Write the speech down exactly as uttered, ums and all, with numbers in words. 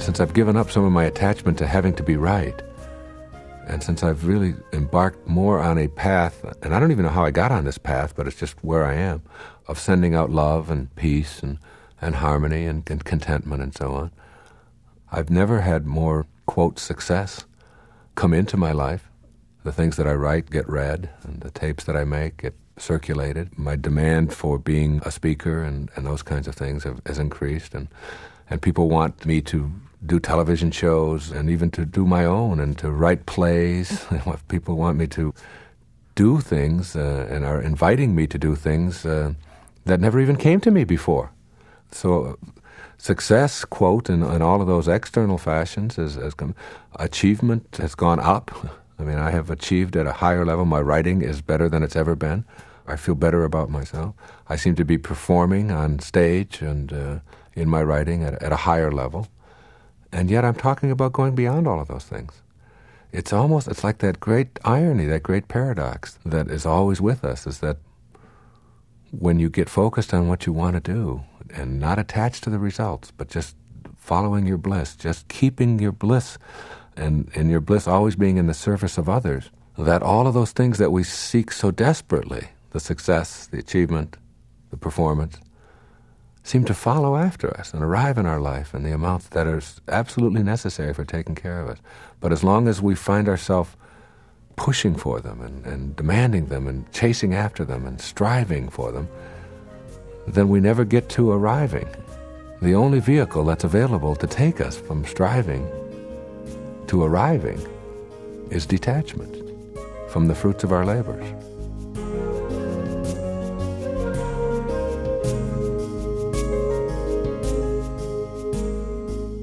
since I've given up some of my attachment to having to be right, and since I've really embarked more on a path, and I don't even know how I got on this path, but it's just where I am, of sending out love and peace and, and harmony and, and contentment and so on, I've never had more, quote, success come into my life. The things that I write get read, and the tapes that I make get circulated. My demand for being a speaker and, and those kinds of things have, has increased, and, and people want me to do television shows and even to do my own and to write plays. People want me to do things uh, and are inviting me to do things uh, that never even came to me before. So success, quote, in, in all of those external fashions, has, has come. Achievement has gone up. I mean, I have achieved at a higher level. My writing is better than it's ever been. I feel better about myself. I seem to be performing on stage and uh, in my writing at, at a higher level. And yet I'm talking about going beyond all of those things. It's almost, it's like that great irony, that great paradox that is always with us, is that when you get focused on what you want to do and not attached to the results, but just following your bliss, just keeping your bliss, and, and your bliss always being in the service of others, that all of those things that we seek so desperately, the success, the achievement, the performance, seem to follow after us and arrive in our life in the amounts that are absolutely necessary for taking care of us. But as long as we find ourselves pushing for them and, and demanding them and chasing after them and striving for them, then we never get to arriving. The only vehicle that's available to take us from striving to arriving is detachment from the fruits of our labors.